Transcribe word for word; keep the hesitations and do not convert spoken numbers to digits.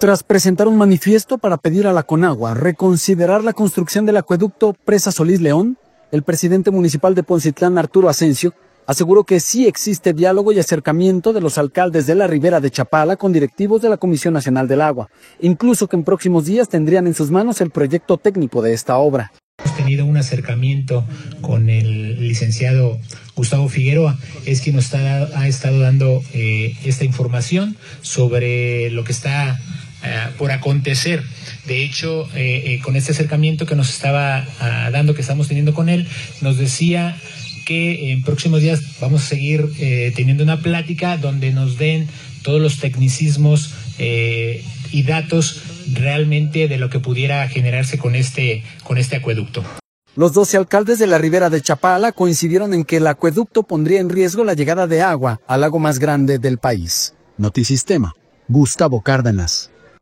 Tras presentar un manifiesto para pedir a la Conagua reconsiderar la construcción del acueducto Presa Solís León, el presidente municipal de Poncitlán, Arturo Asensio, aseguró que sí existe diálogo y acercamiento de los alcaldes de la Ribera de Chapala con directivos de la Comisión Nacional del Agua, incluso que en próximos días tendrían en sus manos el proyecto técnico de esta obra. Hemos tenido un acercamiento con el licenciado Gustavo Figueroa, es quien nos está, ha estado dando eh, esta información sobre lo que está eh, por acontecer. De hecho, eh, eh, con este acercamiento que nos estaba uh, dando, que estamos teniendo con él, nos decía que en próximos días vamos a seguir eh, teniendo una plática donde nos den todos los tecnicismos eh, y datos realmente de lo que pudiera generarse con este, con este acueducto. Los doce alcaldes de la Ribera de Chapala coincidieron en que el acueducto pondría en riesgo la llegada de agua al lago más grande del país. Notisistema, Gustavo Cárdenas.